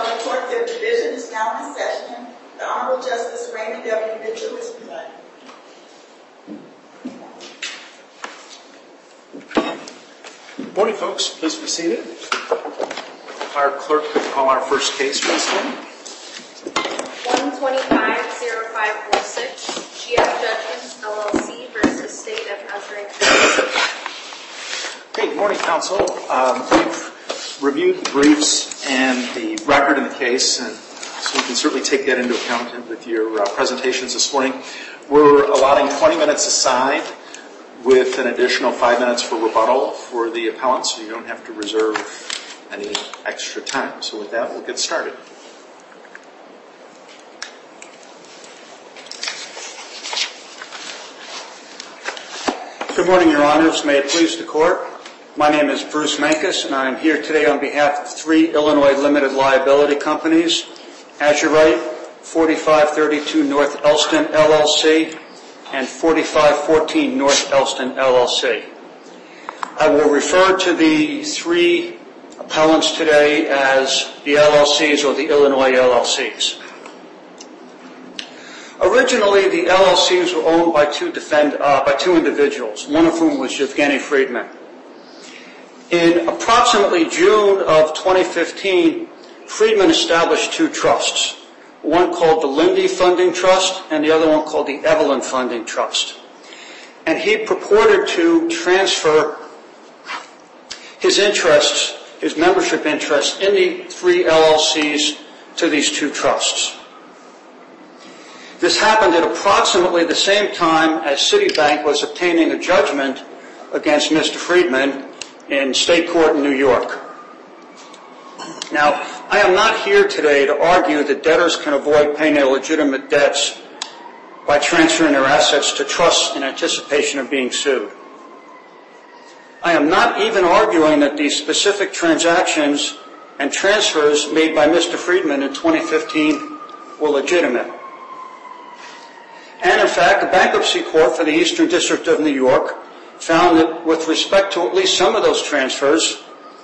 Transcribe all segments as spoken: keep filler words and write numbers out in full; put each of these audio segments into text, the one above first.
Appellate Court, their division is now in session. The Honorable Justice Raymond W. Mitchell is presiding. Good morning, folks. Please be seated. Our clerk could call our first case, please. one twenty-five oh five four six, G F Judgments, L L C versus State of Nazarene. Okay, good morning, counsel. Um, we've reviewed the briefs and the record in the case, and so you can certainly take that into account with your uh, presentations this morning. We're allotting twenty minutes aside with an additional five minutes for rebuttal for the appellant, so you don't have to reserve any extra time. So with that, we'll get started. Good morning, Your Honors. May it please the Court. My name is Bruce Mankus, and I am here today on behalf of three Illinois limited liability companies: Azurite, forty-five thirty-two North Elston, L L C, and forty-five fourteen North Elston, L L C. I will refer to the three appellants today as the L L Cs or the Illinois L L Cs. Originally, the L L Cs were owned by two, defend, uh, by two individuals, one of whom was Yevgeny Friedman. In approximately June of twenty fifteen, Friedman established two trusts, one called the Lindy Funding Trust and the other one called the Evelyn Funding Trust. And he purported to transfer his interests, his membership interests in the three L L Cs to these two trusts. This happened at approximately the same time as Citibank was obtaining a judgment against Mister Friedman in state court in New York. Now, I am not here today to argue that debtors can avoid paying their legitimate debts by transferring their assets to trusts in anticipation of being sued. I am not even arguing that these specific transactions and transfers made by Mister Friedman in twenty fifteen were legitimate. And in fact, the bankruptcy court for the Eastern District of New York found that with respect to at least some of those transfers,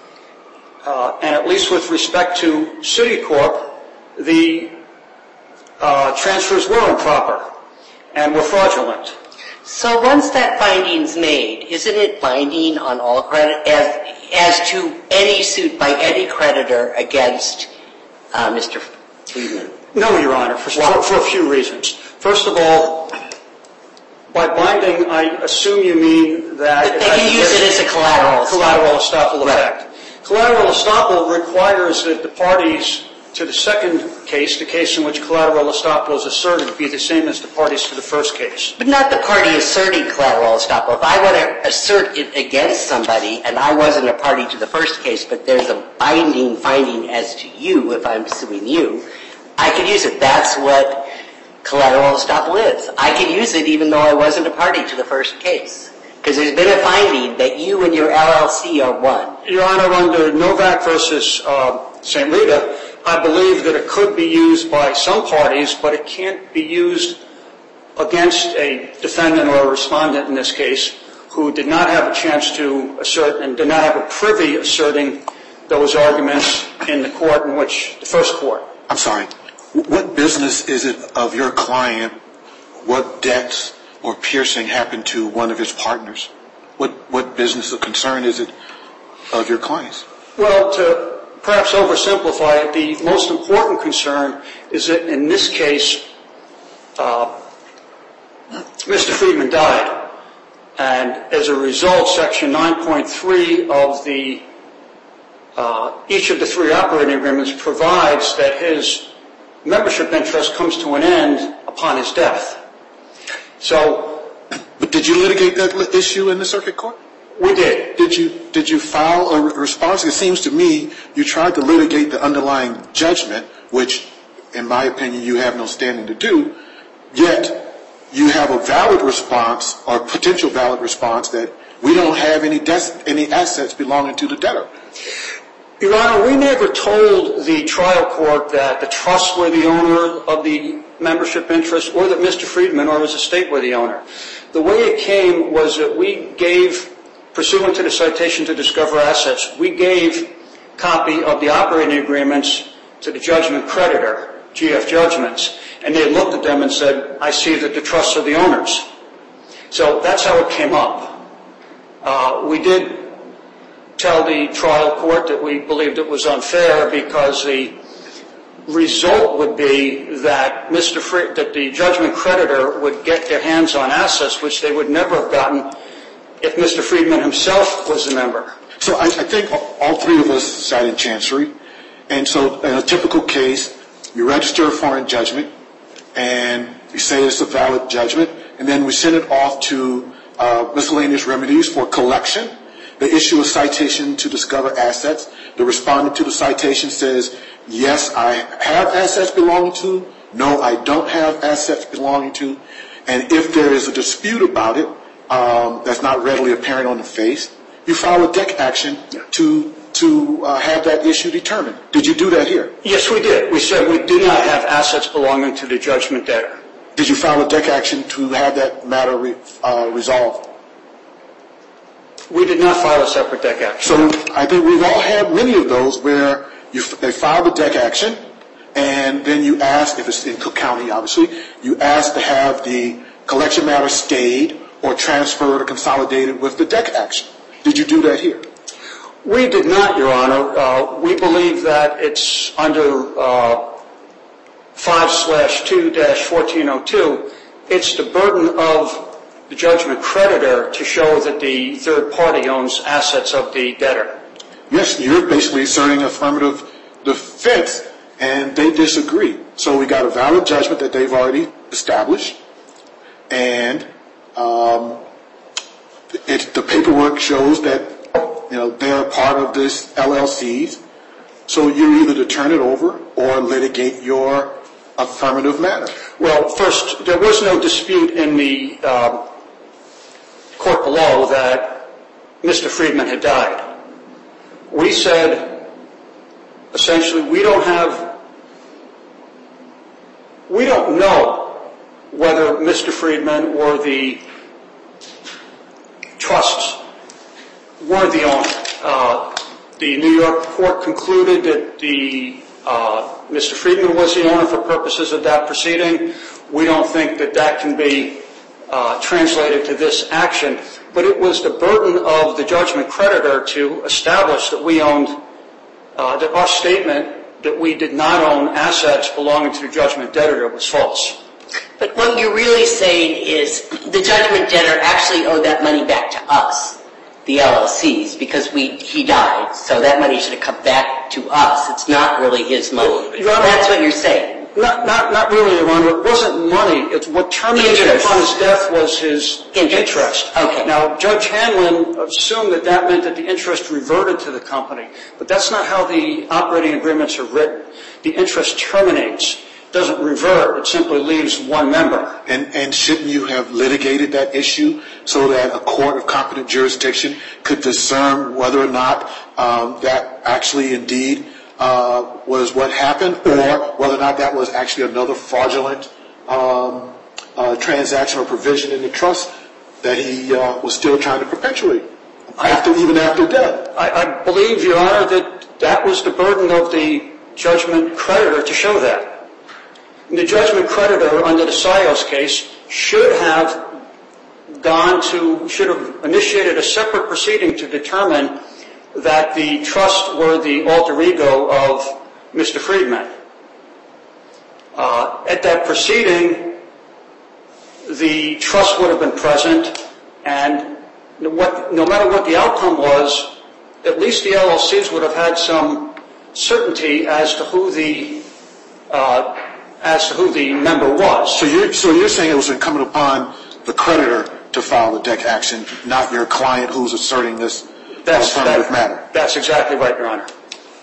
uh, and at least with respect to Citicorp, the uh, transfers were improper and were fraudulent. So once that finding's made, isn't it binding on all credit as as to any suit by any creditor against uh, Mister Friedman? No, Your Honor, for, for, for a few reasons. First of all, by binding, I assume you mean that But they can use it as a collateral collateral estoppel right. effect. Collateral estoppel requires that the parties to the second case, the case in which collateral estoppel is asserted, be the same as the parties to the first case. But not the party asserting collateral estoppel. If I want to assert it against somebody and I wasn't a party to the first case, but there's a binding finding as to you if I'm suing you, I could use it. That's what collateral estoppel is. I can use it even though I wasn't a party to the first case. Because there's been a finding that you and your L L C are one. Your Honor, under Novak versus uh, Saint Rita, I believe that it could be used by some parties, but it can't be used against a defendant or a respondent in this case who did not have a chance to assert and did not have a privy asserting those arguments in the court in which, the first court. I'm sorry. What business is it of your client what debts or piercing happened to one of his partners? What what business or concern is it of your clients? Well, to perhaps oversimplify it, the most important concern is that in this case, uh, Mister Friedman died. And as a result, Section nine point three of the, uh, each of the three operating agreements provides that his membership interest comes to an end upon his death. So, but did you litigate that issue in the circuit court? We did. Did you did you file a response? It seems to me you tried to litigate the underlying judgment, which, in my opinion, you have no standing to do. Yet you have a valid response or potential valid response that we don't have any des- any assets belonging to the debtor. Your Honor, we never told the trial court that the trusts were the owner of the membership interest or that Mister Friedman or his estate were the owner. The way it came was that we gave, pursuant to the citation to discover assets, we gave copy of the operating agreements to the judgment creditor, G F Judgments, and they looked at them and said, I see that the trusts are the owners. So that's how it came up. Uh, we did tell the trial court that we believed it was unfair because the result would be that Mister Fre- that the judgment creditor would get their hands on assets which they would never have gotten if Mister Friedman himself was a member. So I, I think all three of us sat in Chancery, and so in a typical case, you register a foreign judgment, and you say it's a valid judgment, and then we send it off to uh, miscellaneous remedies for collection. They issue a citation to discover assets. The respondent to the citation says, yes, I have assets belonging to, no, I don't have assets belonging to, and if there is a dispute about it um, that's not readily apparent on the face, you file a D E C action to to uh, have that issue determined. Did you do that here? Yes, we did. We said we do not have assets belonging to the judgment debtor. Did you file a D E C action to have that matter re, uh, resolved? We did not file a separate D E C action. So I think we've all had many of those where you, they filed a D E C action, and then you ask, if it's in Cook County, obviously, you ask to have the collection matter stayed or transferred or consolidated with the D E C action. Did you do that here? We did not, Your Honor. Uh, we believe that it's under uh, five slash two dash fourteen oh two. It's the burden of the judgment creditor to show that the third party owns assets of the debtor. Yes, you're basically asserting affirmative defense, and they disagree. So we got a valid judgment that they've already established, and um, it, the paperwork shows that you know they're a part of this L L Cs. So you're either to turn it over or litigate your affirmative matter. Well, first, there was no dispute in the uh, court below that Mister Friedman had died. We said, essentially, we don't have, we don't know whether Mister Friedman or the trusts were the owner. Uh, the New York court concluded that the uh, Mister Friedman was the owner for purposes of that proceeding. We don't think that that can be uh, translated to this action, but it was the burden of the judgment creditor to establish that we owned, uh, that our statement that we did not own assets belonging to the judgment debtor was false. But what you're really saying is the judgment debtor actually owed that money back to us, the L L Cs, because we he died, so that money should have come back to us. It's not really his money. Your Honor, that's what you're saying. Not, not, not really, Your Honor. It wasn't money. It's what terminated upon his death was his interest. interest. Okay. Now, Judge Hanlon assumed that that meant that the interest reverted to the company, but that's not how the operating agreements are written. The interest terminates, doesn't revert. It simply leaves one member. And, and shouldn't you have litigated that issue so that a court of competent jurisdiction could discern whether or not um, that actually indeed uh, was what happened, or whether or not that was actually another fraudulent um, uh, transaction or provision in the trust that he uh, was still trying to perpetuate after, I, even after death? I, I believe, Your Honor, that that was the burden of the judgment creditor to show that. And the judgment creditor under the Sios case should have gone to, should have initiated a separate proceeding to determine that the trust were the alter ego of Mister Friedman. Uh, at that proceeding, the trust would have been present, and what, no matter what the outcome was, at least the L L Cs would have had some certainty as to who the uh, as to who the member was. So you're, so you're saying it was incumbent upon the creditor to file the D E C action, not your client who's asserting this That's, affirmative that, matter? That's exactly right, Your Honor.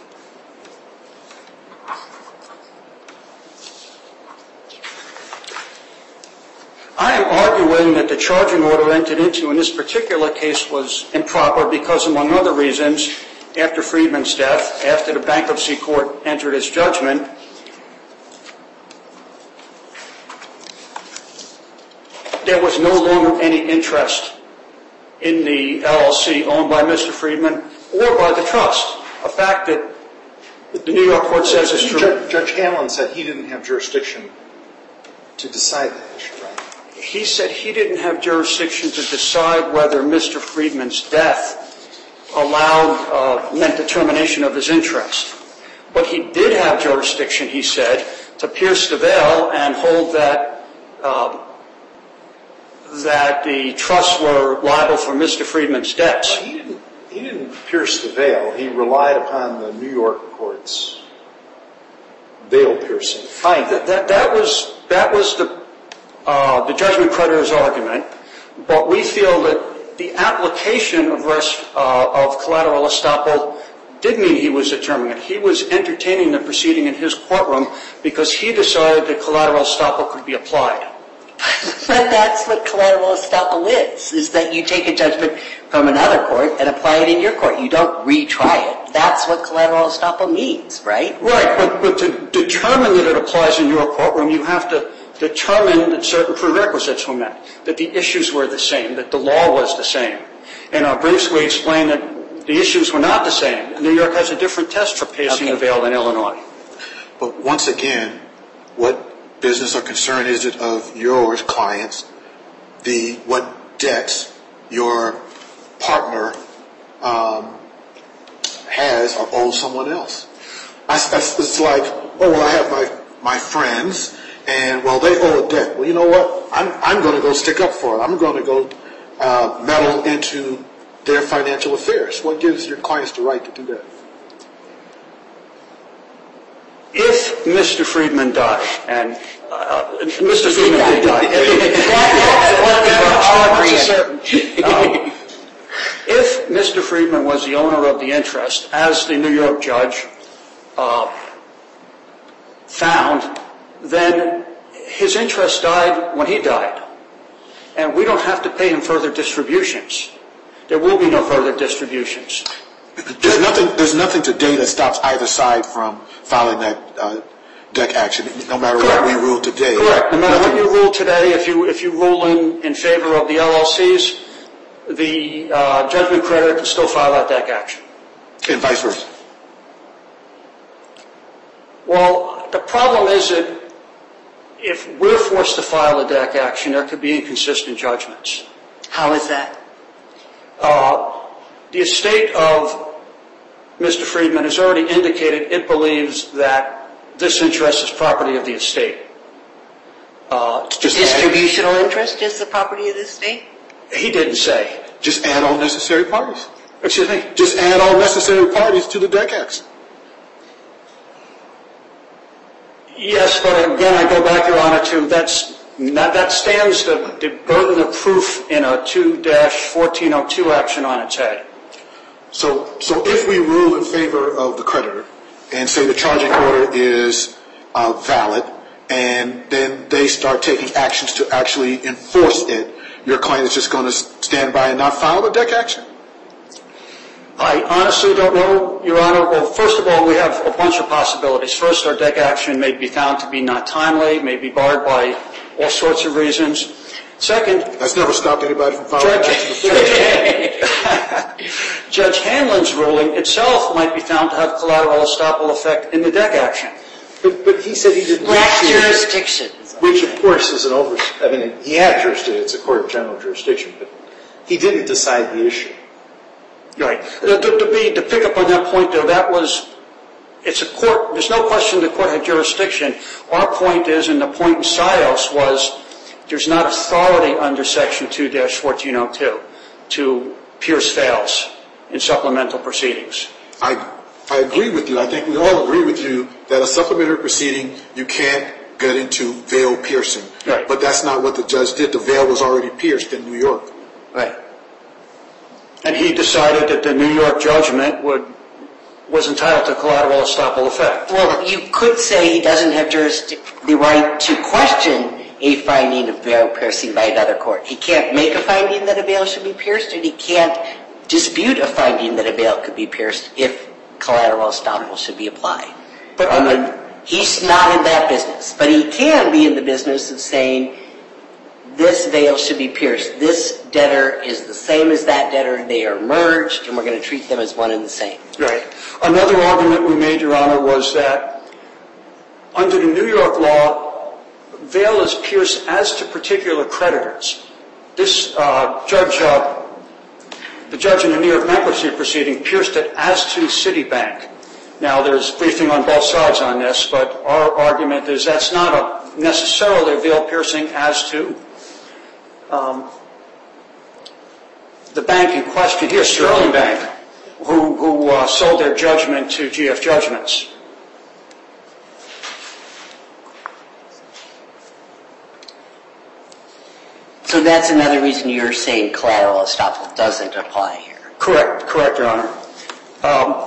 I am arguing that the charging order entered into in this particular case was improper because, among other reasons, after Friedman's death, after the bankruptcy court entered its judgment, there was no longer any interest in the L L C owned by Mister Friedman or by the trust, a fact that the New York court says is true. Judge, Judge Hanlon said he didn't have jurisdiction to decide that issue, right? He said he didn't have jurisdiction to decide whether Mister Friedman's death allowed, uh, meant the termination of his interest. But he did have jurisdiction, he said, to pierce the veil and hold that, uh, that the trusts were liable for Mister Friedman's debts. Well, he didn't, he didn't pierce the veil. He relied upon the New York court's veil-piercing finding. That, that, that was, that was the, uh, the judgment creditor's argument, but we feel that the application of, rest, uh, of collateral estoppel did mean he was determining it. He was entertaining the proceeding in his courtroom because he decided that collateral estoppel could be applied. But that's what collateral estoppel is, is that you take a judgment from another court and apply it in your court. You don't retry it. That's what collateral estoppel means, right? Right, but, but to determine that it applies in your courtroom, you have to determine that certain prerequisites were met, that the issues were the same, that the law was the same. In our briefs, we explain that the issues were not the same. New York has a different test for piercing Okay. the veil than Illinois. But once again, what business or concern is it of your clients, the what debts your partner um, has or owes someone else? I, it's like, oh, well, I have my, my friends, and, well, they owe a debt. Well, you know what? I'm, I'm going to go stick up for it. I'm going to go uh, meddle into their financial affairs. What gives your clients the right to do that? If Mister Friedman died, and uh, Mister Friedman did die, um, if Mister Friedman was the owner of the interest, as the New York judge uh, found, then his interest died when he died, and we don't have to pay him further distributions. There will be no further distributions. There's nothing. There's nothing today that stops either side from filing that uh, deck action. No matter Correct. what we rule today. Correct. No matter nothing. what you rule today, if you if you rule in, in favor of the L L Cs, the uh, judgment creditor can still file that deck action. And vice versa. Well, the problem is that if we're forced to file a deck action, there could be inconsistent judgments. How is that? Uh, the estate of Mister Friedman has already indicated it believes that this interest is property of the estate. Uh, Just Distributional interest is the property of the state? he didn't say. add, just add all necessary parties. Excuse me? Just add all necessary parties to the deck action. Yes, but again, I go back, Your Honor, to that's that, that stands the, the burden of proof in a two dash fourteen oh two action on its head. So, so if we rule in favor of the creditor and say the charging order is uh, valid, and then they start taking actions to actually enforce it, your client is just going to stand by and not file a deck action? I honestly don't know, Your Honor. Well, first of all, we have a bunch of possibilities. First, our deck action may be found to be not timely, may be barred by all sorts of reasons. Second, That's never stopped anybody from filing Judge, an action. Judge, Judge Hanlon's ruling itself might be found to have collateral estoppel effect in the deck action. But, but he said he didn't Lack reach the- jurisdiction. Which, of course, is an over... I mean, he had jurisdiction. It's a court of general jurisdiction, but he didn't decide the issue. Right. To, to, be, to pick up on that point, though, that was... It's a court... There's no question the court had jurisdiction. Our point is, and the point in Sios was, there's not authority under Section two dash fourteen oh two to pierce fails in supplemental proceedings. I, I agree with you. I think we all agree with you that a supplementary proceeding, you can't get into veil piercing. Right. But that's not what the judge did. The veil was already pierced in New York. Right. And he decided that the New York judgment would was entitled to collateral estoppel effect. Well, you could say he doesn't have jurisdic- the right to question a finding of veil piercing by another court. He can't make a finding that a veil should be pierced, and he can't dispute a finding that a veil could be pierced if collateral estoppel should be applied. But I I, mean, he's not in that business, but he can be in the business of saying this veil should be pierced. This debtor is the same as that debtor. They are merged, and we're going to treat them as one and the same. Right. Another argument we made, Your Honor, was that under the New York law, veil is pierced as to particular creditors. This uh, judge, uh, the judge in the New York bankruptcy proceeding, pierced it as to Citibank. Now, there's briefing on both sides on this, but our argument is that's not a necessarily a veil piercing as to um, the bank in question here, Sterling Bank, who, who uh, sold their judgment to G F Judgments. So that's another reason you're saying collateral estoppel doesn't apply here. Correct, correct, Your Honor. Um,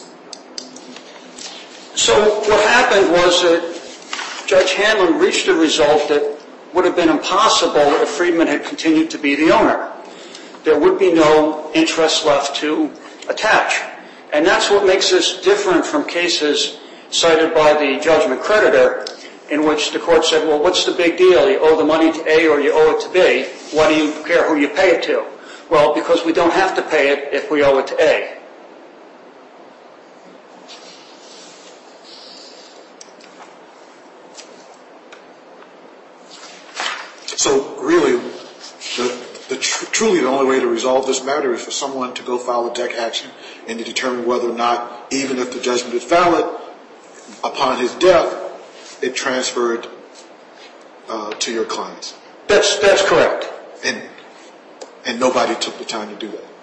so what happened was that Judge Hanlon reached a result that would have been impossible if Friedman had continued to be the owner. There would be no interest left to attach. And that's what makes this different from cases cited by the judgment creditor, in which the court said, well, what's the big deal? You owe the money to A or you owe it to B. Why do you care who you pay it to? Well, because we don't have to pay it if we owe it to A. So really, the, the tr- truly the only way to resolve this matter is for someone to go file a D E C action and to determine whether or not, even if the judgment is valid, upon his death, it transferred uh, to your clients. That's that's correct. And and nobody took the time to do that.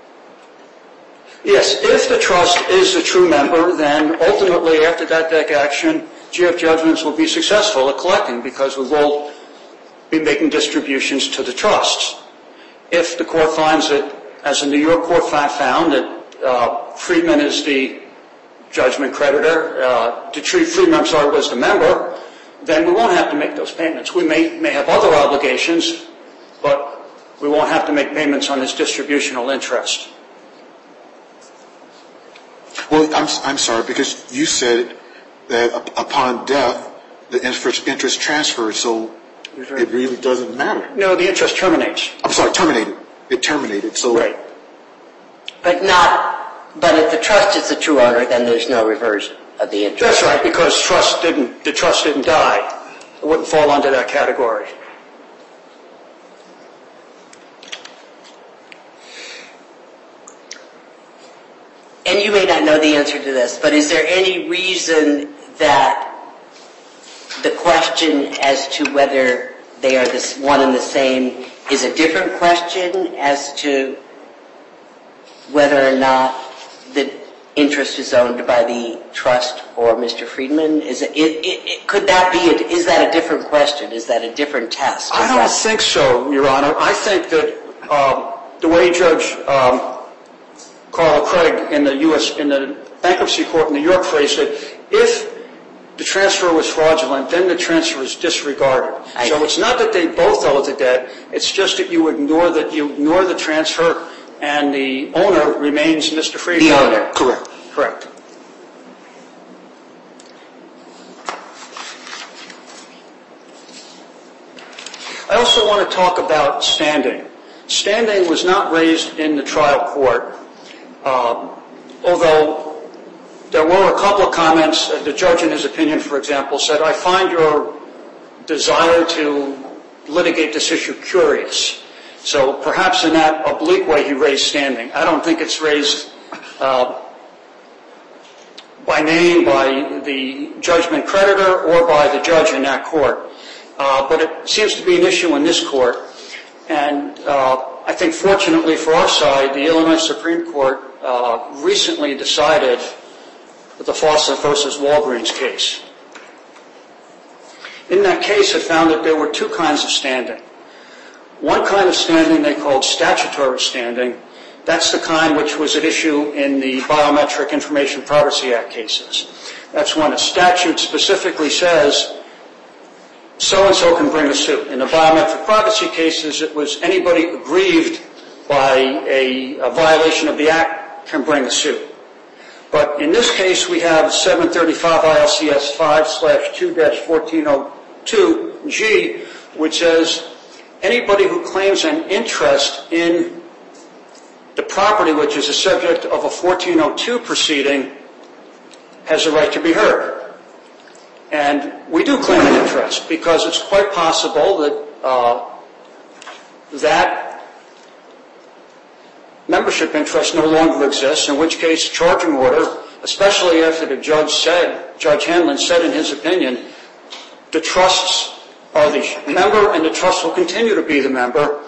Yes, if the trust is a true member, then ultimately after that D E C action, G F Judgments will be successful at collecting because we will be making distributions to the trusts. If the court finds that, as the New York court found, that uh, Friedman is the judgment creditor, uh, to treat Friedman, I'm sorry, was the member, then we won't have to make those payments. We may, may have other obligations, but we won't have to make payments on his distributional interest. Well, I'm, I'm sorry, because you said that upon death, the interest, interest transfers, so it really doesn't matter. No, the interest terminates. I'm sorry, terminated. It terminated, so... Right. But not, but if the trust is the true owner, then there's no reversion of the interest. That's right, because trust didn't, the trust didn't die. It wouldn't fall under that category. And you may not know the answer to this, but is there any reason that the question as to whether they are this one and the same is a different question as to whether or not the interest is owned by the trust or Mister Friedman? Is it, it, it, it could that be, a, is that a different question? Is that a different test? Is I don't that, think so, Your Honor. I think that um, the way Judge um, Carl Craig in the U S in the bankruptcy court in New York phrased it, if the transfer was fraudulent, then the transfer is disregarded. I so see. It's not that they both owe the debt. It's just that you ignore that you ignore the transfer, and the owner remains Mister Friedman. The owner. Correct. Correct. I also want to talk about standing. Standing was not raised in the trial court, uh, although there were a couple of comments. The judge, in his opinion, for example, said, I find your desire to litigate this issue curious. So perhaps in that oblique way he raised standing. I don't think it's raised uh, by name by the judgment creditor or by the judge in that court. Uh, but it seems to be an issue in this court. And uh, I think fortunately for our side, the Illinois Supreme Court uh, recently decided the Fawcett versus Walgreens case. In that case, it found that there were two kinds of standing. One kind of standing they called statutory standing. That's the kind which was at issue in the Biometric Information Privacy Act cases. That's when a statute specifically says so-and-so can bring a suit. In the biometric privacy cases, it was anybody aggrieved by a, a violation of the Act can bring a suit. But in this case, we have seven thirty-five I L C S five slash two dash fourteen oh two G, which says anybody who claims an interest in the property, which is the subject of a fourteen oh two proceeding, has a right to be heard. And we do claim an interest because it's quite possible that uh, that membership interest no longer exists, in which case charging order, especially after the judge said, Judge Hanlon said in his opinion, the trusts are the member and the trust will continue to be the member,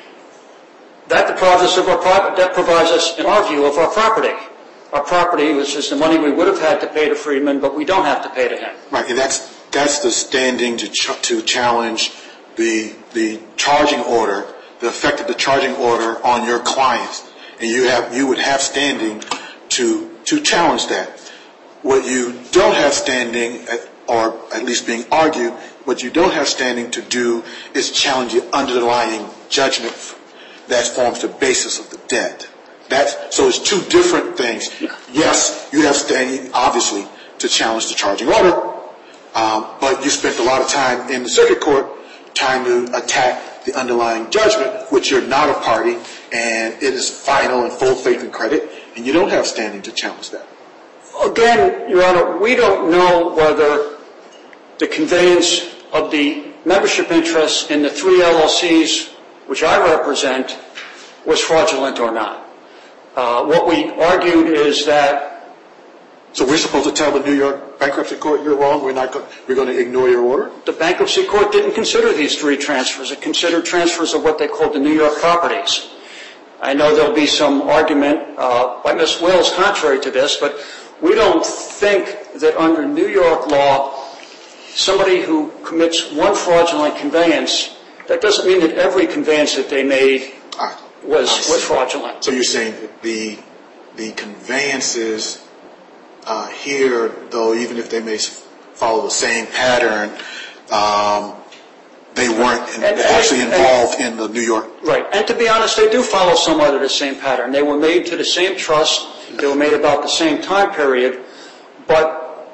that deprives us of our private, that provides us, in our view, of our property. Our property, which is the money we would have had to pay to Friedman, but we don't have to pay to him. Right, and that's that's the standing to ch- to challenge the the charging order, the effect of the charging order on your clients, and you have you would have standing to to challenge that. What you don't have standing, at, or at least being argued, what you don't have standing to do is challenge the underlying judgment that forms the basis of the debt. That's, so it's two different things. Yes, you have standing, obviously, to challenge the charging order, um, but you spent a lot of time in the circuit court trying to attack the underlying judgment, which you're not a party, and it is final and full faith and credit, and you don't have standing to challenge that. Again, Your Honor, we don't know whether the conveyance of the membership interests in the three L L Cs, which I represent, was fraudulent or not. Uh, what we argued is that... So we're supposed to tell the New York Bankruptcy Court you're wrong, we're not go- we're going to ignore your order? The Bankruptcy Court didn't consider these three transfers. It considered transfers of what they called the New York properties. I know there'll be some argument uh, by Miz Wills contrary to this, but we don't think that under New York law, somebody who commits one fraudulent conveyance, that doesn't mean that every conveyance that they made was, was fraudulent. So you're saying that the the conveyances uh, here, though, even if they may follow the same pattern, um, they weren't in, and, actually and, involved in the New York. Right. And to be honest, they do follow somewhat of the same pattern. They were made to the same trust. They were made about the same time period. But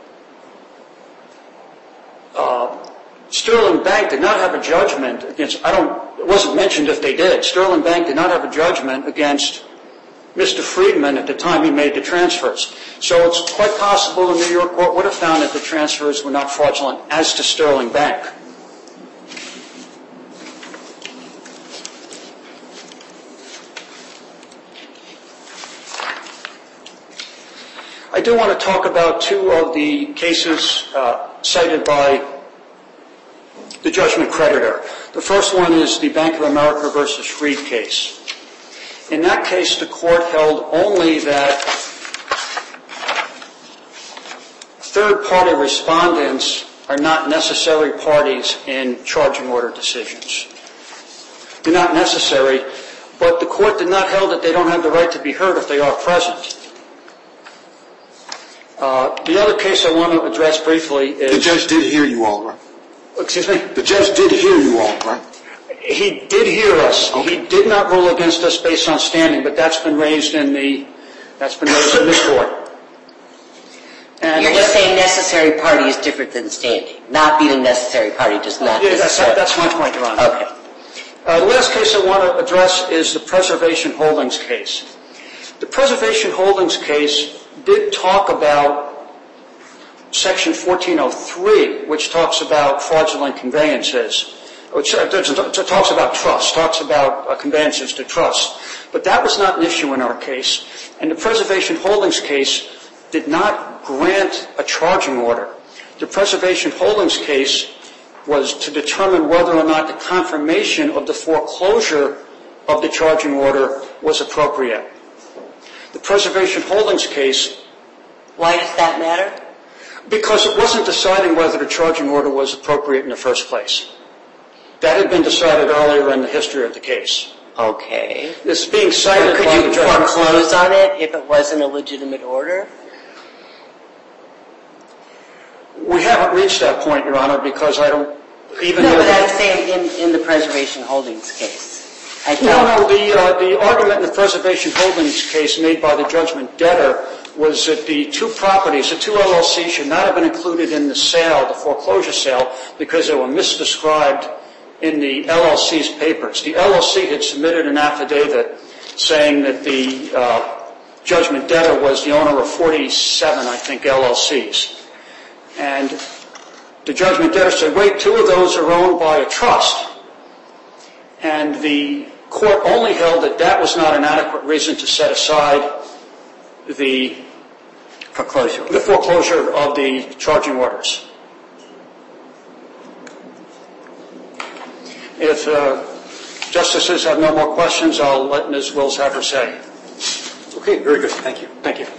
uh, Sterling Bank did not have a judgment against, I don't, it wasn't mentioned if they did. Sterling Bank did not have a judgment against Mister Friedman at the time he made the transfers. So it's quite possible the New York court would have found that the transfers were not fraudulent as to Sterling Bank. I do want to talk about two of the cases uh, cited by the judgment creditor. The first one is the Bank of America versus Freed case. In that case, the court held only that third-party respondents are not necessary parties in charging order decisions. They're not necessary, but the court did not hold that they don't have the right to be heard if they are present. Uh, the other case I want to address briefly is... The judge did hear you all, right? Excuse me? The judge did hear you all, right? He did hear us. Okay. He did not rule against us based on standing, but that's been raised in the that's been raised in this court. And You're just saying necessary party is different than standing. Not being a necessary party does not yeah, that's, necessarily... that's my point, Your Honor. Okay. Uh, the last case I want to address is the Preservation Holdings case. The Preservation Holdings case did talk about Section fourteen oh three, which talks about fraudulent conveyances, which uh, talks about trust, talks about uh, conveyances to trust. But that was not an issue in our case. And the Preservation Holdings case did not grant a charging order. The Preservation Holdings case was to determine whether or not the confirmation of the foreclosure of the charging order was appropriate. The Preservation Holdings case... Why does that matter? Because it wasn't deciding whether the charging order was appropriate in the first place. That had been decided earlier in the history of the case. Okay. This being cited Could by you the judge. foreclose on it if it wasn't a legitimate order? We haven't reached that point, Your Honor, because I don't even no, know... No, but I'm saying in, in the Preservation Holdings case. I no, no, the, uh, the argument in the Preservation Holdings case made by the judgment debtor was that the two properties, the two L L Cs, should not have been included in the sale, the foreclosure sale, because they were misdescribed in the L L C's papers. The L L C had submitted an affidavit saying that the uh, judgment debtor was the owner of forty-seven, I think, L L Cs. And the judgment debtor said, wait, two of those are owned by a trust. And the court only held that that was not an adequate reason to set aside the Foreclosure. the foreclosure of the charging orders. If uh, justices have no more questions, I'll let Miz Wills have her say. Okay, very good. Thank you. Thank you.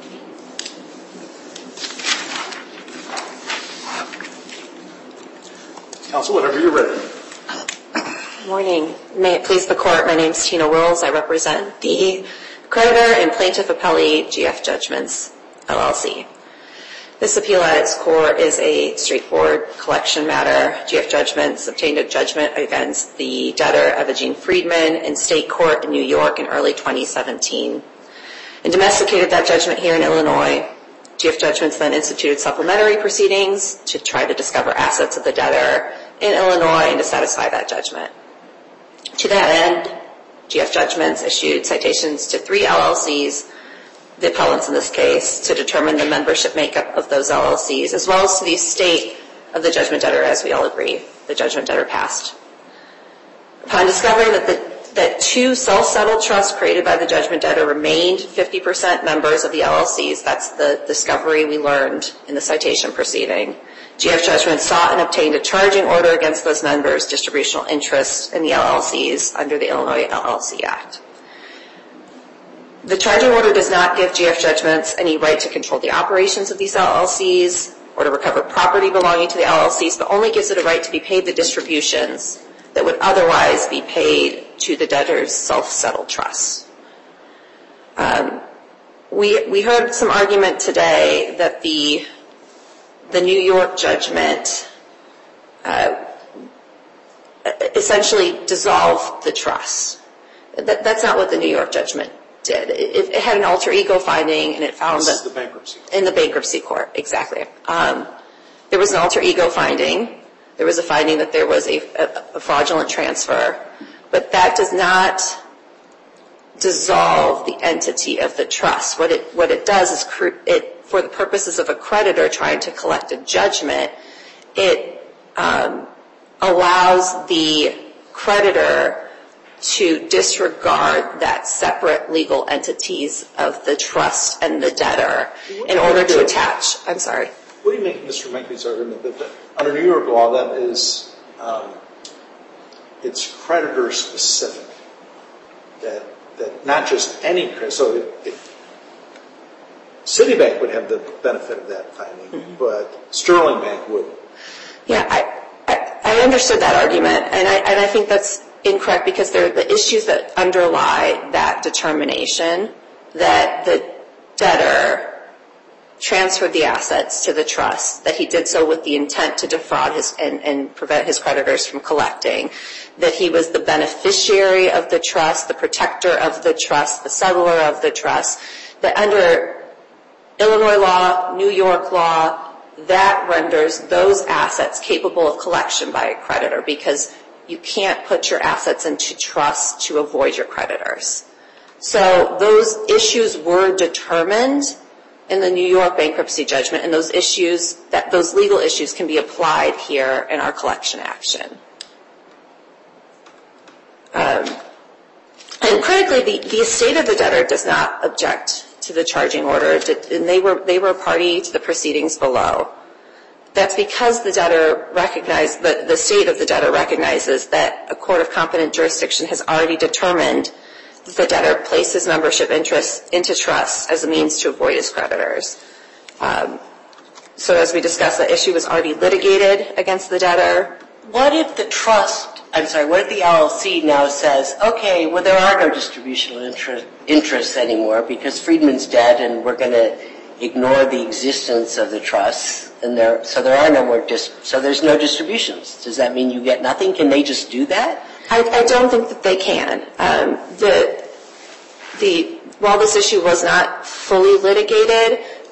Counsel, whenever you're ready. Good morning. May it please the court, my name is Tina Wills. I represent the creditor and plaintiff appellee G F Judgments, L L C. This appeal at its core is a straightforward collection matter. G F Judgments obtained a judgment against the debtor, Evagene Friedman, in state court in New York in early twenty seventeen and domesticated that judgment here in Illinois. G F Judgments then instituted supplementary proceedings to try to discover assets of the debtor in Illinois and to satisfy that judgment. To that end, G F Judgments issued citations to three L L Cs, the appellants in this case, to determine the membership makeup of those L L Cs, as well as to the estate of the judgment debtor, as we all agree the judgment debtor passed. Upon discovering that, the, that two self-settled trusts created by the judgment debtor remained fifty percent members of the L L Cs, that's the discovery we learned in the citation proceeding, G F Judgments sought and obtained a charging order against those members' distributional interests in the L L Cs under the Illinois L L C Act. The charging order does not give G F Judgments any right to control the operations of these L L Cs or to recover property belonging to the L L Cs, but only gives it a right to be paid the distributions that would otherwise be paid to the debtor's self-settled trusts. Um, we, we heard some argument today that the, the New York judgment uh, essentially dissolved the trust. That, that's not what the New York judgment did. It, it had an alter ego finding, and it found This that is the bankruptcy court. in the bankruptcy court, exactly. Um, there was an alter ego finding. There was a finding that there was a, a, a fraudulent transfer, but that does not dissolve the entity of the trust. What it what it does is, cr- it for the purposes of a creditor trying to collect a judgment, it um, allows the creditor to disregard that separate legal entities of the trust and the debtor in order to attach. I'm sorry. What do you make of Mister Menke's argument that, that under New York law that is, um, it's creditor specific, that that not just any creditor, so it, it, Citibank would have the benefit of that finding, mm-hmm. but Sterling Bank wouldn't. Yeah, I, I, I understood that argument, and I, and I think that's incorrect because there are the issues that underlie that determination that the debtor transferred the assets to the trust, that he did so with the intent to defraud his and, and prevent his creditors from collecting, that he was the beneficiary of the trust, the protector of the trust, the settler of the trust, that under Illinois law, New York law, that renders those assets capable of collection by a creditor because you can't put your assets into trust to avoid your creditors. So those issues were determined in the New York bankruptcy judgment, and those issues, that those legal issues can be applied here in our collection action. Um, and critically, the, the estate of the debtor does not object to the charging order, and they were they were a party to the proceedings below. That's because the debtor recognized, the, the state of the debtor recognizes that a court of competent jurisdiction has already determined that the debtor placed his membership interest into trust as a means to avoid his creditors. Um, so as we discussed, the issue was already litigated against the debtor. What if the trust, I'm sorry, what if the L L C now says, okay, well, there are no distributional interest, interests anymore because Friedman's dead and we're going to ignore the existence of the trust, and there, so there are no more, dis, so there's no distributions. Does that mean you get nothing? Can they just do that? I, I don't think that they can. Um, the, the, while this issue was not fully litigated,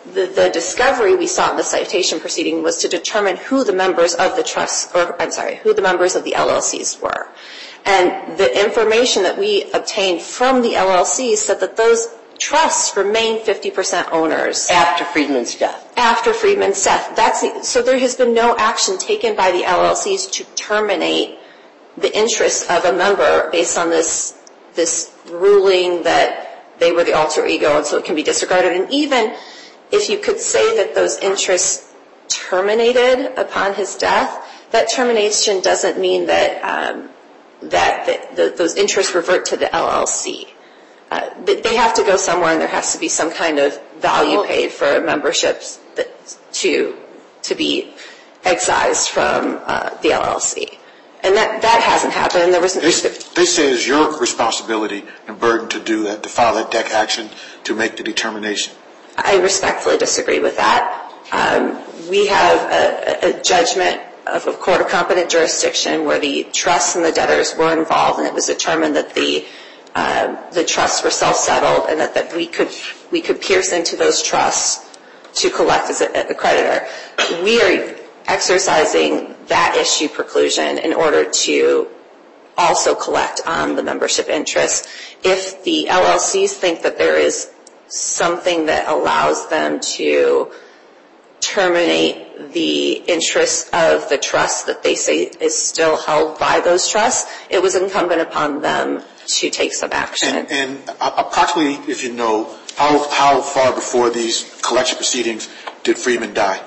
the, the discovery we saw in the citation proceeding was to determine who the members of the trust, or I'm sorry, who the members of the L L Cs were. And the information that we obtained from the L L Cs said that those trusts remain fifty percent owners. After Friedman's death. After Friedman's death. That's the, so there has been no action taken by the L L Cs to terminate the interests of a member based on this, this ruling that they were the alter ego and so it can be disregarded. And even if you could say that those interests terminated upon his death, that termination doesn't mean that um, that the, the, those interests revert to the L L C. Uh, they have to go somewhere, and there has to be some kind of value paid for memberships that, to to be excised from uh, the L L C. And that, that hasn't happened. There was they, they say it's your responsibility and burden to do that, to file that D E C action to make the determination. I respectfully disagree with that. Um, we have a, a judgment of a court of competent jurisdiction where the trusts and the debtors were involved, and it was determined that the um, the trusts were self-settled and that, that we could we could pierce into those trusts to collect as a, a creditor. We are exercising that issue preclusion in order to also collect on the membership interest. If the L L Cs think that there is something that allows them to terminate the interests of the trust that they say is still held by those trusts, it was incumbent upon them to take some action. And, and approximately, if you know, how, how far before these collection proceedings did Friedman die?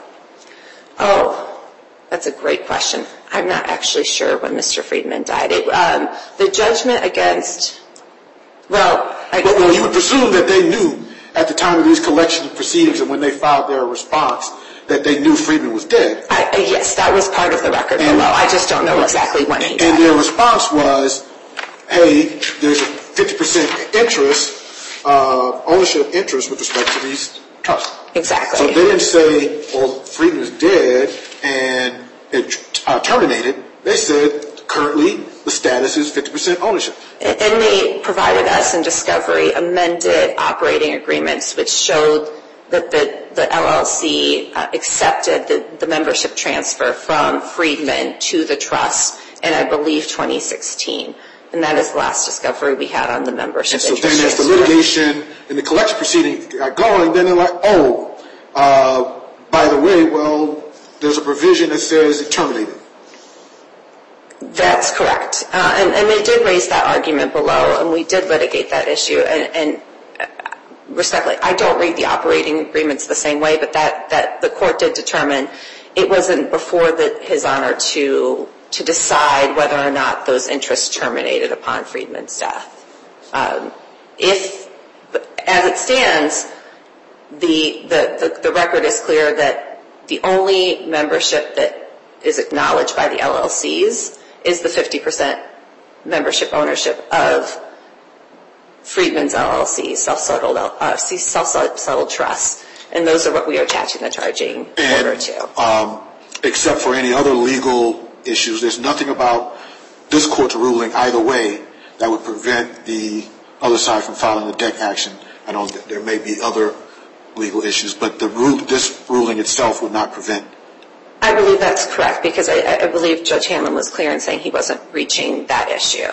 Oh, that's a great question. I'm not actually sure when Mister Friedman died. It, um, the judgment against, well, I well, well, you would presume that they knew at the time of these collection proceedings and when they filed their response that they knew Friedman was dead. I, I, yes, that was part of the record and, below. I just don't know exactly when he and, died. And their response was, hey, there's a fifty percent interest, uh, ownership interest with respect to these trusts. Exactly. So they didn't say, well, Friedman's dead and it uh, terminated. They said, currently, the status is fifty percent ownership. And they provided us in discovery amended operating agreements which showed that the, the L L C uh, accepted the, the membership transfer from Friedman to the trust in, I believe, twenty sixteen. And that is the last discovery we had on the membership and so interest then as the transfer. litigation and the collection proceeding got going, then they're like, oh, uh, by the way, well, there's a provision that says it terminated. That's correct. Uh, and, and they did raise that argument below, and we did litigate that issue. And, and uh, respectfully, I don't read the operating agreements the same way, but that, that the court did determine it wasn't before the, his honor to to decide whether or not those interests terminated upon Friedman's death. Um, if, as it stands, the, the, the, the record is clear that the only membership that is acknowledged by the L L Cs is the fifty percent membership ownership of Friedman's L L C, self-settled, uh, self-settled trust. And those are what we are attaching the charging and, order to. Um, except for any other legal issues, there's nothing about this court's ruling either way that would prevent the other side from filing a D E C action. I know that there may be other legal issues, but the rule, this ruling itself would not prevent. I believe that's correct because I, I believe Judge Hanlon was clear in saying he wasn't reaching that issue.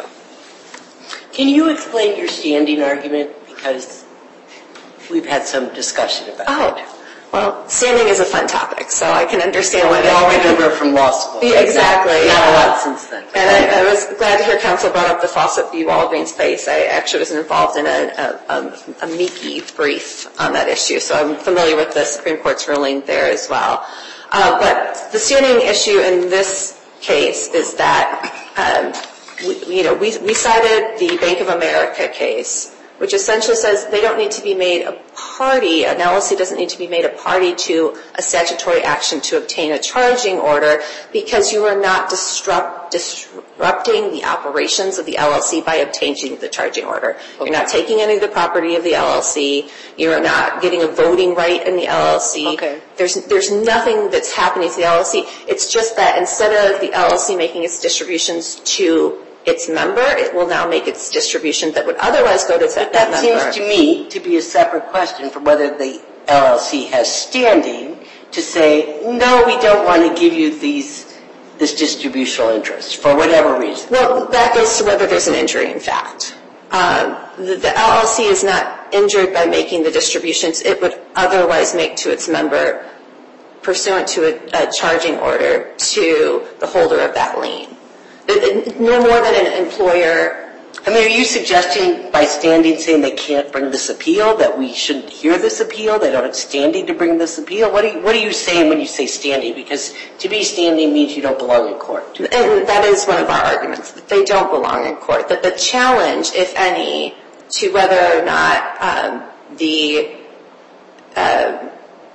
Can you explain your standing argument? Because we've had some discussion about oh. it. Well, standing is a fun topic, so I can understand why we all remember from law school. Yeah, exactly. Not, not a lot since then. And I, I was glad to hear counsel brought up the Fawcett v. Walgreens case. I actually was involved in a, a, a, a Meeke brief on that issue, so I'm familiar with the Supreme Court's ruling there as well. Uh, but the standing issue in this case is that, um, we, you know, we, we cited the Bank of America case, which essentially says they don't need to be made a party, an L L C doesn't need to be made a party to a statutory action to obtain a charging order because you are not disrupt, disrupting the operations of the L L C by obtaining the charging order. Okay. You're not taking any of the property of the L L C. You are not getting a voting right in the L L C. Okay. There's, there's nothing that's happening to the L L C. It's just that instead of the L L C making its distributions to its member, it will now make its distribution that would otherwise go to that, that member. That seems to me to be a separate question from whether the L L C has standing to say, no, we don't want to give you these this distributional interest for whatever reason? Well, that goes to whether there's an injury in fact. Um, the, the L L C is not injured by making the distributions it would otherwise make to its member pursuant to a, a charging order to the holder of that lien. It, it, no more than an employer. I mean, are you suggesting by standing saying they can't bring this appeal, that we shouldn't hear this appeal, they don't have standing to bring this appeal? What are you, what are you saying when you say standing? Because to me, standing means you don't belong in court. And that is one of our arguments, that they don't belong in court. That the challenge, if any, to whether or not um, the, uh,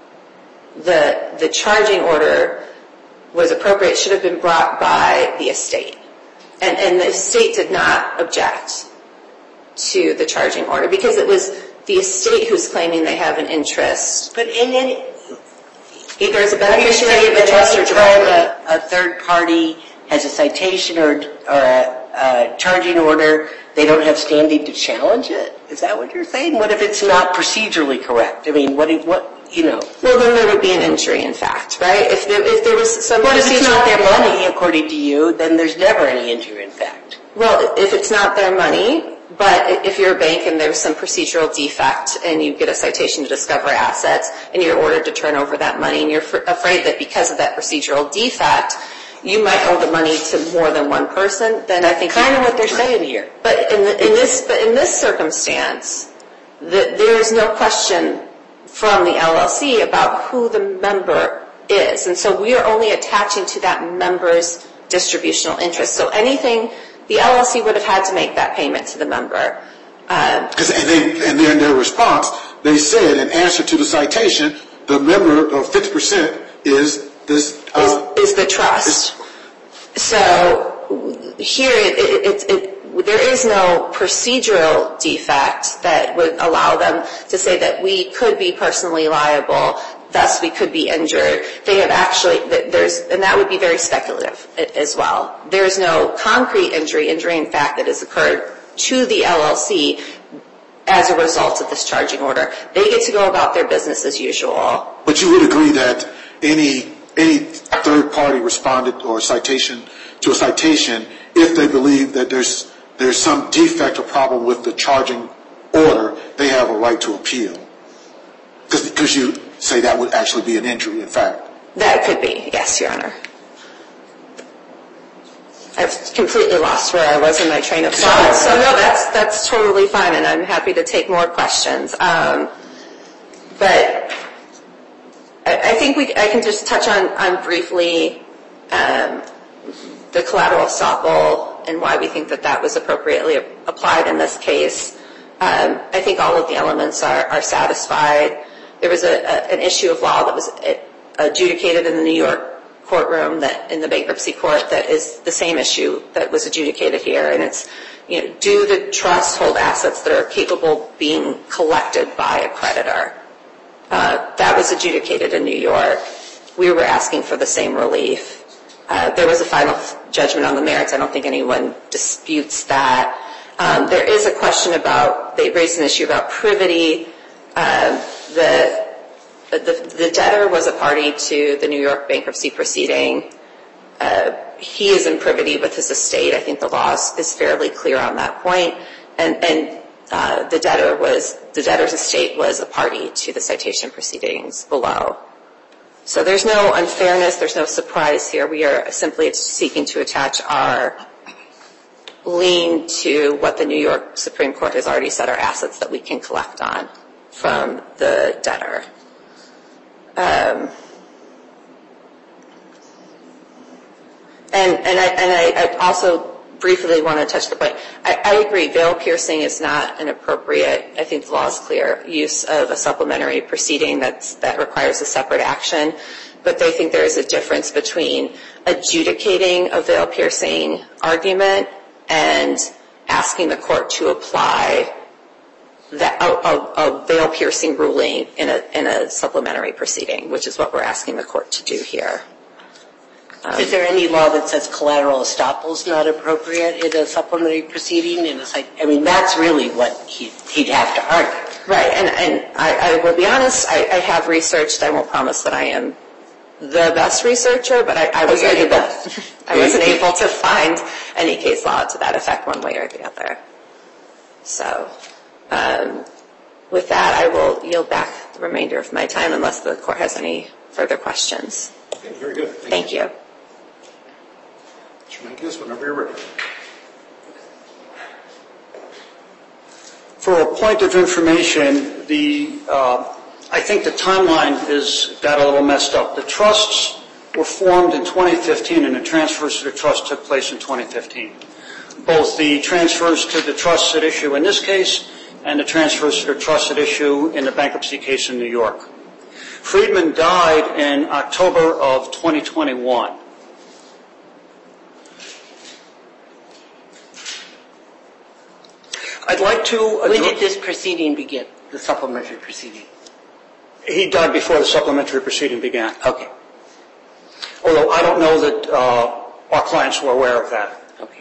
the the charging order was appropriate should have been brought by the estate. And, and the estate did not object to the charging order because it was the estate who's claiming they have an interest. But in any, either as a beneficiary of the trust or directly. A, a third party has a citation or, or a, a charging order, they don't have standing to challenge it? Is that what you're saying? What if it's not procedurally correct? I mean, what, what you know? Well, then there would be an injury, in fact, right? If there, if there was some. But if it's not their money, according to you, then there's never any injury, in fact. Well, if it's not their money, but if you're a bank and there's some procedural defect and you get a citation to discover assets and you're ordered to turn over that money and you're f- afraid that because of that procedural defect, you might owe the money to more than one person, then I think kind of what they're saying here. But in, the, in this, but in this circumstance, the, there is no question from the L L C about who the member is, and so we are only attaching to that member's distributional interest. So anything, the L L C would have had to make that payment to the member. Because um, and, they, and in their response, they said in answer to the citation, the member of fifty percent is this uh, is, is the trust. Is, so here, it, it, it, it, there is no procedural defect that would allow them to say that we could be personally liable, thus we could be injured. They have actually, there's, and that would be very speculative as well. There is no concrete injury, injury in fact that has occurred to the L L C as a result of this charging order. They get to go about their business as usual. But you would agree that any any third party responded or citation to a citation, if they believe that there's there's some defect or problem with the charging order, they have a right to appeal. Because you say that would actually be an injury, in fact. That could be, yes, Your Honor. I've completely lost where I was in my train of thought. So no, that's that's totally fine, and I'm happy to take more questions. Um, but I, I think we I can just touch on, on briefly um, the collateral estoppel and why we think that that was appropriately applied in this case. Um, I think all of the elements are, are satisfied. There was a, a, an issue of law that was adjudicated in the New York courtroom, that in the bankruptcy court, that is the same issue that was adjudicated here, and it's, you know, do the trusts hold assets that are capable of being collected by a creditor? Uh, that was adjudicated in New York. We were asking for the same relief. Uh, there was a final judgment on the merits. I don't think anyone disputes that. Um, there is a question about, they raised an issue about privity. Uh, the The, the debtor was a party to the New York bankruptcy proceeding. Uh, he is in privity with his estate. I think the law is, is fairly clear on that point. And, and uh, the debtor was, the debtor's estate was a party to the citation proceedings below. So there's no unfairness, there's no surprise here. We are simply seeking to attach our lien to what the New York Supreme Court has already said are assets that we can collect on from the debtor. Um, and and, I, and I, I also briefly want to touch the point. I, I agree, veil piercing is not an appropriate, I think the law is clear, use of a supplementary proceeding that's, that requires a separate action. But they think there is a difference between adjudicating a veil piercing argument and asking the court to apply that a, a, a veil-piercing ruling in a in a supplementary proceeding, which is what we're asking the court to do here. Um, is there any law that says collateral estoppel is not appropriate in a supplementary proceeding? In a, I mean, that's really what he, he'd have to argue. Right, and, and I, I will be honest, I, I have researched, I won't promise that I am the best researcher, but I, I wasn't you're the able, best. I wasn't able to find any case law to that effect one way or the other. So, um, with that, I will yield back the remainder of my time unless the court has any further questions. Okay, very good. Thank you. Mister Mankiewicz, whenever you're ready. For a point of information, the uh, I think the timeline is got a little messed up. The trusts were formed in twenty fifteen, and the transfers to the trust took place in twenty fifteen. Both the transfers to the trusts at issue in this case and the transfers to the trust at issue in the bankruptcy case in New York. Friedman died in October of twenty twenty-one. I'd like to... When did this proceeding begin, the supplementary proceeding? He died before the supplementary proceeding began. Okay. Although I don't know that uh, our clients were aware of that. Okay.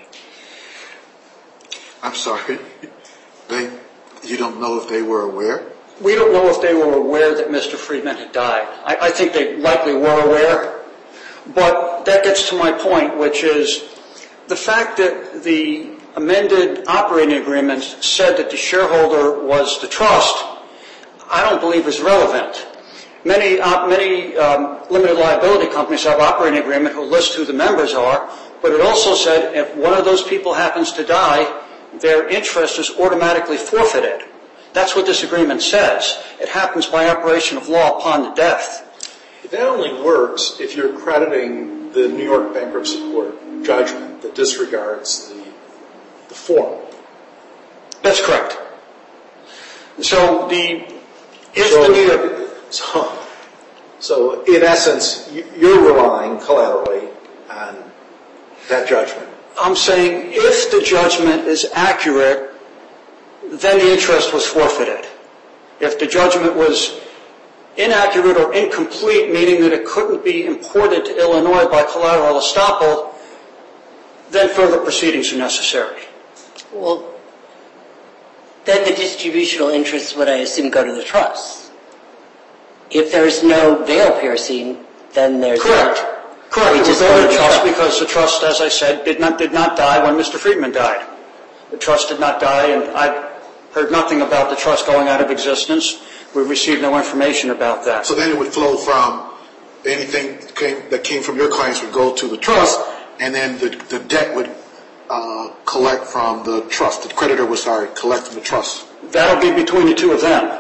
I'm sorry. They, you don't know if they were aware? We don't know if they were aware that Mister Friedman had died. I, I think they likely were aware. But that gets to my point, which is the fact that the amended operating agreement said that the shareholder was the trust, I don't believe is relevant. Many, uh, many um, limited liability companies have operating agreement who list who the members are, but it also said if one of those people happens to die, their interest is automatically forfeited. That's what this agreement says. It happens by operation of law upon the death. That only works if you're crediting the New York Bankruptcy Court judgment that disregards the, the form. That's correct. So the if so, the New York so, so in essence, you're relying collaterally on that judgment. I'm saying if the judgment is accurate, then the interest was forfeited. If the judgment was inaccurate or incomplete, meaning that it couldn't be imported to Illinois by collateral estoppel, then further proceedings are necessary. Well, then the distributional interests would, I assume, go to the trust. If there's no veil piercing, then there's... Correct. No, Correct. we It just would go to go the to trust the because the trust, as I said, did not did not die when Mister Friedman died. The trust did not die, and I've heard nothing about the trust going out of existence. We received no information about that. So then it would flow from anything that came, that came from your clients would go to the trust, and then the, the debt would uh, collect from the trust. The creditor would, sorry, collect from the trust. That'll be between the two of them.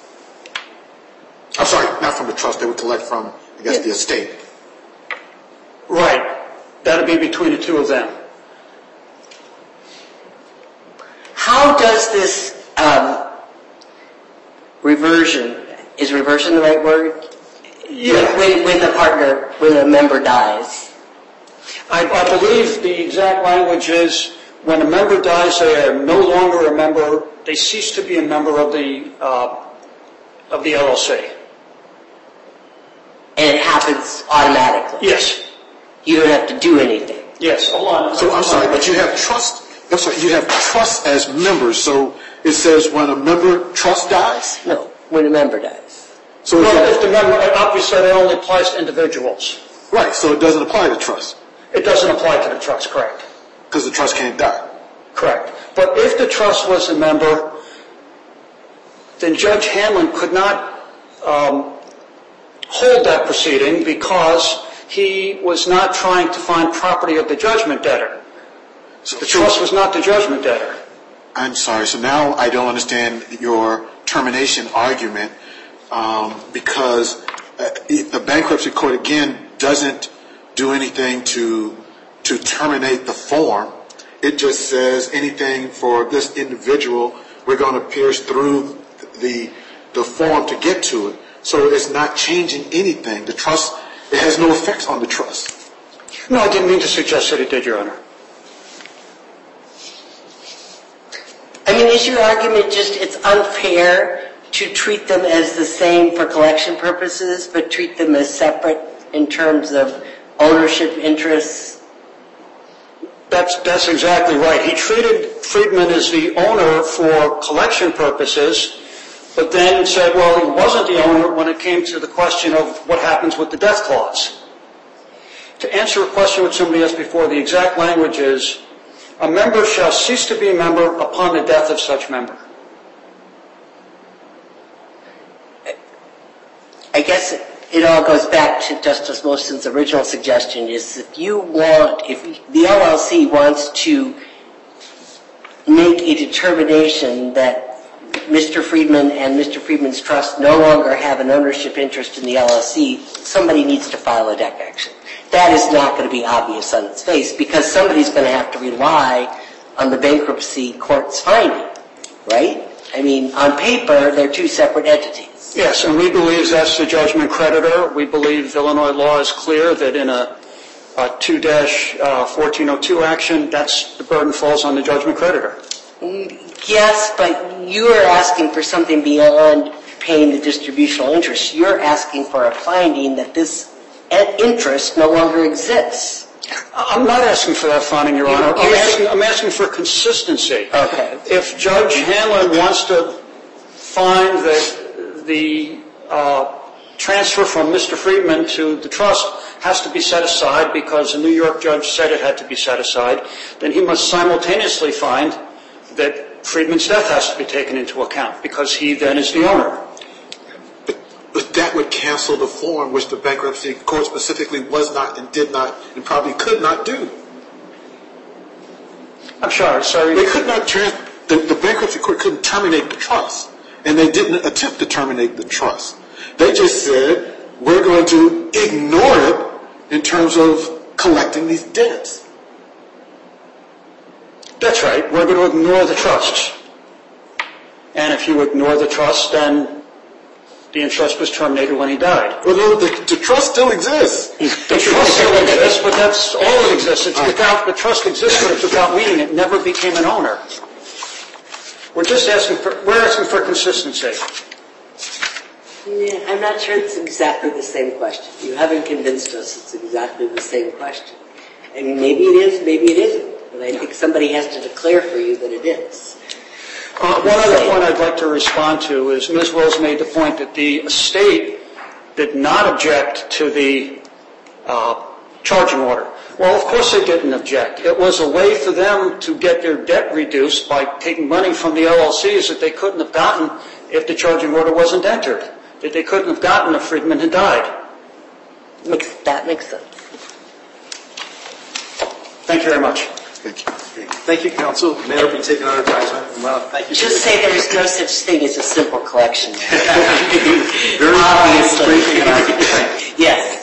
I'm sorry, not from the trust. They would collect from, I guess, the estate. Right. That'll be between the two of them. How does this um, reversion, is reversion the right word? Yeah. When, when the partner, when a member dies. I, I believe the exact language is when a member dies, they are no longer a member, they cease to be a member of the, uh, of the L L C. And it happens automatically. Yes. You don't have to do anything. Yes. Hold on. So I'm sorry, but you have trust. I'm sorry, you have trust as members. So it says when a member trust dies. No, when a member dies. So Well, if the member, obviously that only applies to individuals. right. So it doesn't apply to trust It doesn't apply to the trust, correct? because the trust can't die. Correct. But if the trust was a member, then Judge Hanlon could not um, hold that proceeding because he was not trying to find property of the judgment debtor. So The trust was not the judgment debtor. I'm sorry. So now I don't understand your termination argument um, because uh, the bankruptcy court again doesn't do anything to to terminate the form. It just says anything for this individual. We're going to pierce through the the form to get to it. So it's not changing anything. The trust, it has no effects on the trust. No, I didn't mean to suggest that it did, Your Honor. I mean, is your argument just it's unfair to treat them as the same for collection purposes, but treat them as separate in terms of ownership interests? That's, that's exactly right. He treated Friedman as the owner for collection purposes, but then said, well, he wasn't the owner when it came to the question of what happens with the death clause. To answer a question which somebody asked before, the exact language is, a member shall cease to be a member upon the death of such member. I guess it, it all goes back to Justice Wilson's original suggestion is if you want, if the L L C wants to make a determination that Mister Friedman and Mister Friedman's trust no longer have an ownership interest in the L L C, somebody needs to file a D E C action. That is not going to be obvious on its face because somebody's going to have to rely on the bankruptcy court's finding, right? I mean, on paper, they're two separate entities. Yes, and we believe that's the judgment creditor. We believe Illinois law is clear that in a, a two dash fourteen oh two action, that's the burden falls on the judgment creditor. Yes, but you are asking for something beyond paying the distributional interest. You're asking for a finding that this interest no longer exists. I'm not asking for that finding, Your Honor. I'm asking, I'm asking for consistency. Okay. If Judge Hanlon wants to find that the uh, transfer from Mister Friedman to the trust has to be set aside because a New York judge said it had to be set aside, then he must simultaneously find that Friedman's death has to be taken into account because he then is the owner. But, but that would cancel the form which the bankruptcy court specifically was not and did not and probably could not do. I'm sorry, sorry. They could not, trans- the, the bankruptcy court couldn't terminate the trust, and they didn't attempt to terminate the trust. They just said, we're going to ignore it in terms of collecting these debts. That's right. We're going to ignore the trust. And if you ignore the trust, then the interest was terminated when he died. Well, no, the, the trust still exists. The trust still exists, but that's all that exists. It's without, the trust exists, but it's without meaning. It never became an owner. We're just asking for, we're asking for consistency. Yeah, I'm not sure it's exactly the same question. You haven't convinced us it's exactly the same question. I mean, maybe it is, maybe it isn't. But I think somebody has to declare for you that it is. Uh, one other point I'd like to respond to is Miz Wills made the point that the estate did not object to the uh, charging order. Well, of course they didn't object. It was a way for them to get their debt reduced by taking money from the L L Cs that they couldn't have gotten if the charging order wasn't entered, that they couldn't have gotten if Friedman had died. Makes, that makes sense. Thank you very much. Thank you. Thank you, counsel. The matter be taken under advisement. Well, thank you. Just say there is no such thing as a simple collection. Very Obviously. briefing and I. Yes.